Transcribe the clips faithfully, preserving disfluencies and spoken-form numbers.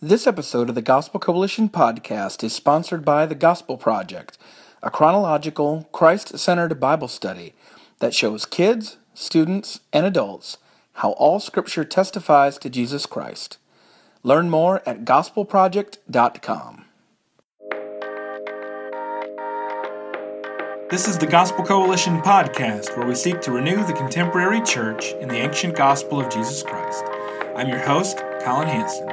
This episode of the Gospel Coalition podcast is sponsored by The Gospel Project, a chronological, Christ-centered Bible study that shows kids, students, and adults how all Scripture testifies to Jesus Christ. Learn more at gospel project dot com. This is the Gospel Coalition podcast, where we seek to renew the contemporary church in the ancient gospel of Jesus Christ. I'm your host, Colin Hanson.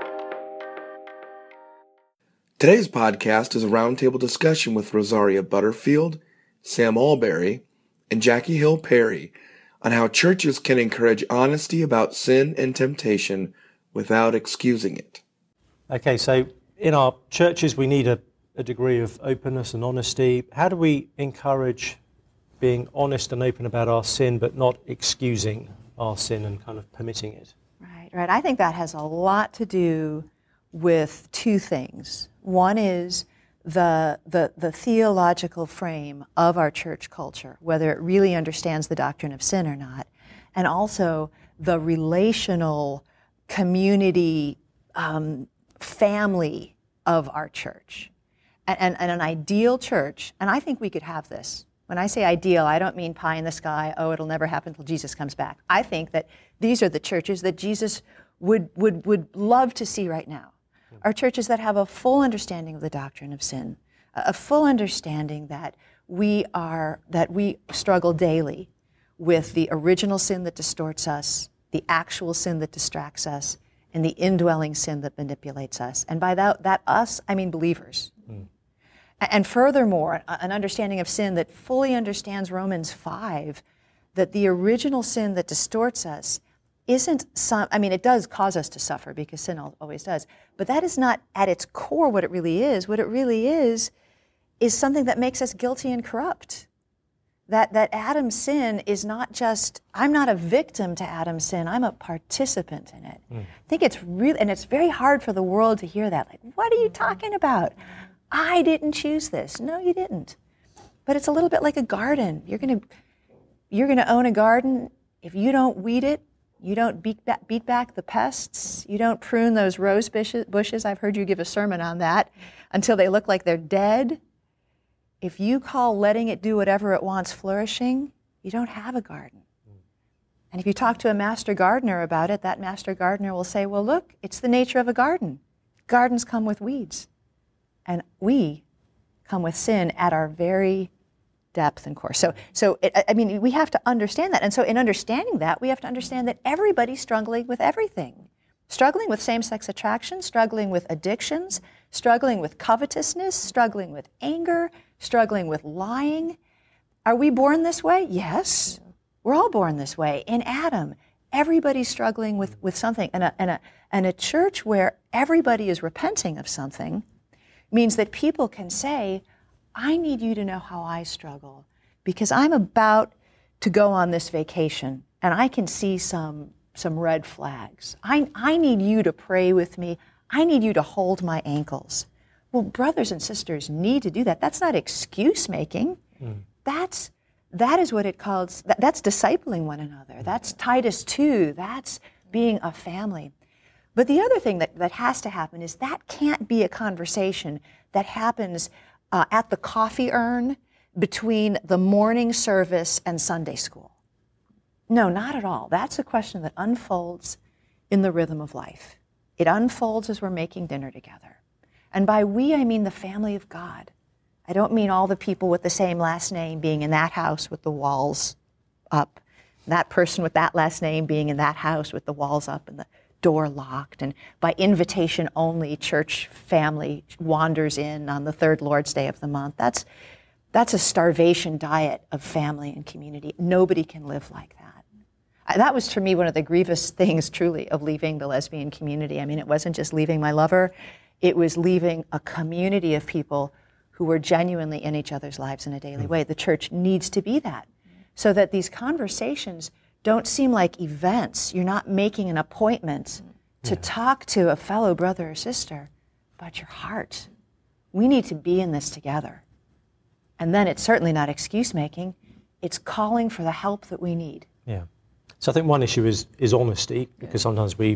Today's podcast is a roundtable discussion with Rosaria Butterfield, Sam Alberry, and Jackie Hill Perry on how churches can encourage honesty about sin and temptation without excusing it. Okay, so in our churches we need a, a degree of openness and honesty. How do we encourage being honest and open about our sin but not excusing our sin and kind of permitting it? Right, right. I think that has a lot to do with two things. One is the, the, the theological frame of our church culture, whether it really understands the doctrine of sin or not, and also the relational community um, family of our church. And, and, and an ideal church, and I think we could have this. When I say ideal, I don't mean pie in the sky, oh, it'll never happen until Jesus comes back. I think that these are the churches that Jesus would, would, would love to see right now. Are churches that have a full understanding of the doctrine of sin, a full understanding that we are that we struggle daily with the original sin that distorts us, the actual sin that distracts us, and the indwelling sin that manipulates us. And by that, that us, I mean believers. Mm. And furthermore, an understanding of sin that fully understands Romans five, that the original sin that distorts us isn't some, I mean, it does cause us to suffer because sin always does, but that is not at its core what it really is. What it really is, is something that makes us guilty and corrupt. That, that Adam's sin is not just, I'm not a victim to Adam's sin, I'm a participant in it. Mm. I think it's really, and it's very hard for the world to hear that. Like, what are you talking about? I didn't choose this. No, you didn't. But it's a little bit like a garden. You're gonna, you're gonna own a garden. If you don't weed it, you don't beat back, beat back the pests. You don't prune those rose bushes. I've heard you give a sermon on that, until they look like they're dead. If you call letting it do whatever it wants flourishing, you don't have a garden. And if you talk to a master gardener about it, that master gardener will say, well, look, it's the nature of a garden. Gardens come with weeds. And we come with sin at our very depth and course. So, so it, I mean, we have to understand that. And so in understanding that, we have to understand that everybody's struggling with everything. Struggling with same-sex attraction, struggling with addictions, struggling with covetousness, struggling with anger, struggling with lying. Are we born this way? Yes. We're all born this way. In Adam, everybody's struggling with, with something. And a, and, a, and a church where everybody is repenting of something means that people can say, I need you to know how I struggle because I'm about to go on this vacation and I can see some some red flags. I, I need you to pray with me. I need you to hold my ankles. Well, brothers and sisters need to do that. That's not excuse making. Mm. That's that is what it calls, that, that's discipling one another. That's Titus two. That's being a family. But the other thing that, that has to happen is that can't be a conversation that happens Uh, at the coffee urn between the morning service and Sunday school. No, not at all. That's a question that unfolds in the rhythm of life. It unfolds as we're making dinner together. And by we, I mean the family of God. I don't mean all the people with the same last name being in that house with the walls up, that person with that last name being in that house with the walls up and the door locked, and by invitation only, church family wanders in on the third Lord's Day of the month. That's that's a starvation diet of family and community. Nobody can live like that. That was, for me, one of the grievous things, truly, of leaving the lesbian community. I mean, it wasn't just leaving my lover, it was leaving a community of people who were genuinely in each other's lives in a daily way. The church needs to be that, so that these conversations don't seem like events. You're not making an appointment to yeah. talk to a fellow brother or sister, but your heart. We need to be in this together. And then it's certainly not excuse making. It's calling for the help that we need. Yeah. So I think one issue is is honesty, because sometimes we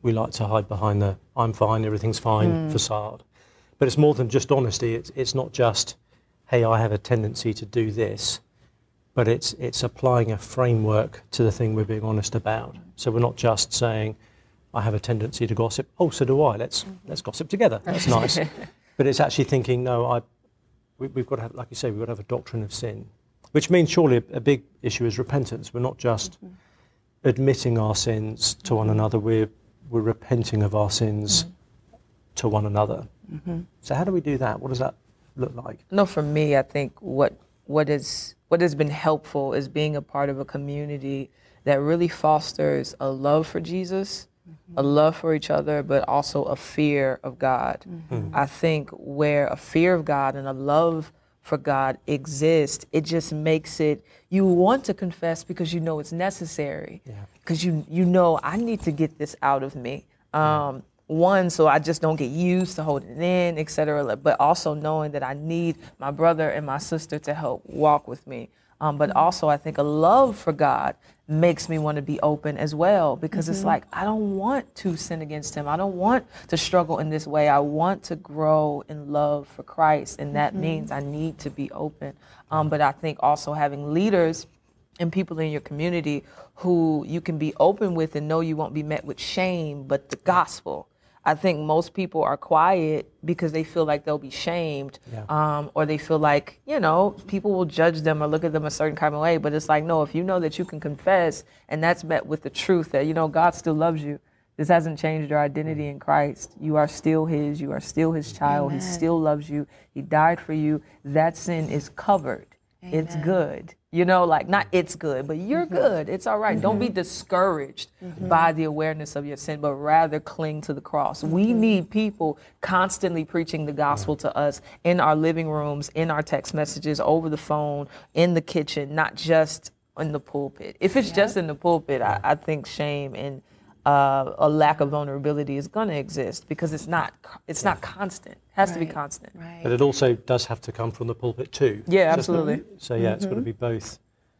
we like to hide behind the I'm fine, everything's fine mm. facade. But it's more than just honesty. It's, it's not just, hey, I have a tendency to do this, but it's it's applying a framework to the thing we're being honest about. So we're not just saying, I have a tendency to gossip. Oh, so do I. Let's mm-hmm. let's gossip together. That's nice. But it's actually thinking, no, I we, we've got to have, like you say, we've got to have a doctrine of sin, which means surely a, a big issue is repentance. We're not just mm-hmm. admitting our sins to one another. We're we're repenting of our sins mm-hmm. to one another. Mm-hmm. So how do we do that? What does that look like? No, for me, I think what what is what has been helpful is being a part of a community that really fosters a love for Jesus, mm-hmm. a love for each other, but also a fear of God. Mm-hmm. I think where a fear of God and a love for God exists, it just makes it, you want to confess because you know it's necessary, because yeah. you you know, I need to get this out of me. Um, yeah. One, so I just don't get used to holding it in, et cetera, but also knowing that I need my brother and my sister to help walk with me. Um, but mm-hmm. also I think a love for God makes me want to be open as well, because mm-hmm. it's like, I don't want to sin against him. I don't want to struggle in this way. I want to grow in love for Christ, and that mm-hmm. means I need to be open. Um, but I think also having leaders and people in your community who you can be open with and know you won't be met with shame, but the gospel. I think most people are quiet because they feel like they'll be shamed, yeah. um, or they feel like, you know, people will judge them or look at them a certain kind of way. But it's like, no, if you know that you can confess and that's met with the truth that, you know, God still loves you. This hasn't changed your identity in Christ. You are still his. You are still his child. Amen. He still loves you. He died for you. That sin is covered. Amen. It's good. You know, like, not it's good, but you're mm-hmm. good. It's all right. Mm-hmm. Don't be discouraged mm-hmm. by the awareness of your sin, but rather cling to the cross. Mm-hmm. We need people constantly preaching the gospel yeah. to us in our living rooms, in our text messages, over the phone, in the kitchen, not just in the pulpit. If it's yeah. just in the pulpit, I, I think shame and uh, a lack of vulnerability is going to exist, because it's not it's yeah. not constant. It has right. to be constant. Right. But it also does have to come from the pulpit too. Yeah, absolutely. So yeah, mm-hmm. it's got to be both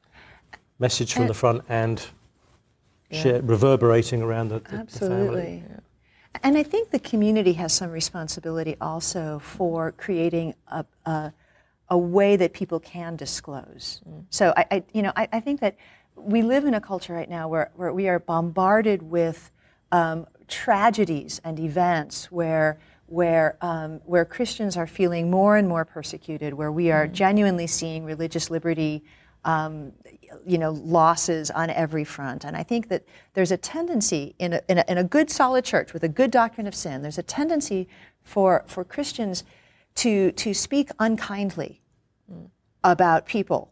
message from and, the front and yeah. share, reverberating around the, the, absolutely. the family. Yeah. And I think the community has some responsibility also for creating a a, a way that people can disclose. Mm. So I, I you know I, I think that we live in a culture right now where, where we are bombarded with um, tragedies and events where where um, where Christians are feeling more and more persecuted, where we are mm-hmm. genuinely seeing religious liberty, um, you know, losses on every front. And I think that there's a tendency in a, in a, in a good, solid church with a good doctrine of sin, there's a tendency for for Christians to to speak unkindly mm. about people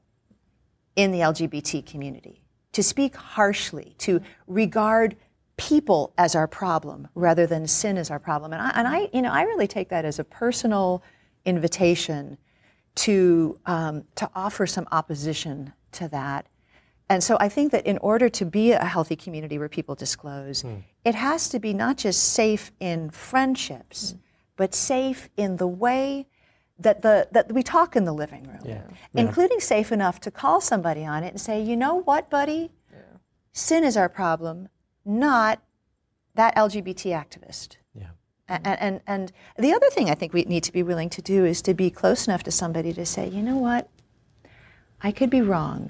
in the L G B T community, to speak harshly, to regard people as our problem rather than sin as our problem. And I, and I you know, I really take that as a personal invitation to um, to offer some opposition to that. And so I think that in order to be a healthy community where people disclose, mm. it has to be not just safe in friendships, mm. but safe in the way that the that we talk in the living room, yeah. Yeah. including safe enough to call somebody on it and say, you know what, buddy, yeah. sin is our problem, not that L G B T activist. Yeah. And, and and the other thing I think we need to be willing to do is to be close enough to somebody to say, you know what, I could be wrong,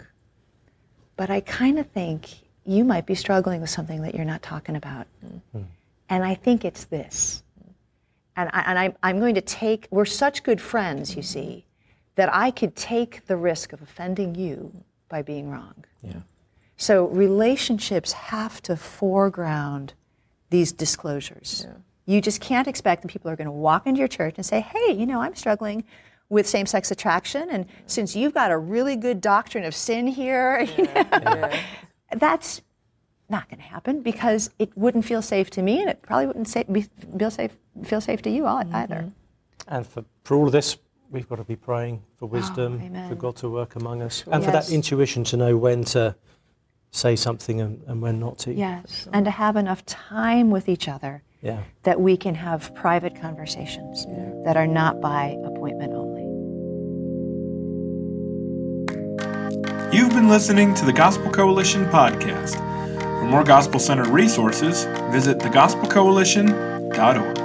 but I kind of think you might be struggling with something that you're not talking about. Mm-hmm. And I think it's this. And, I, and I, I'm going to take, we're such good friends, you see, that I could take the risk of offending you by being wrong. Yeah. So relationships have to foreground these disclosures. Yeah. You just can't expect that people are going to walk into your church and say, hey, you know, I'm struggling with same-sex attraction, and since you've got a really good doctrine of sin here, yeah. you know, yeah. that's not going to happen, because it wouldn't feel safe to me, and it probably wouldn't sa- be, feel safe feel safe to you either. Mm-hmm. And for, for all of this, we've got to be praying for wisdom, oh, for God to work among us, and yes. for that intuition to know when to say something and, and when not to. Yes, and to have enough time with each other yeah. that we can have private conversations yeah. that are not by appointment only. You've been listening to the Gospel Coalition podcast. For more gospel-centered resources, visit the gospel coalition dot org.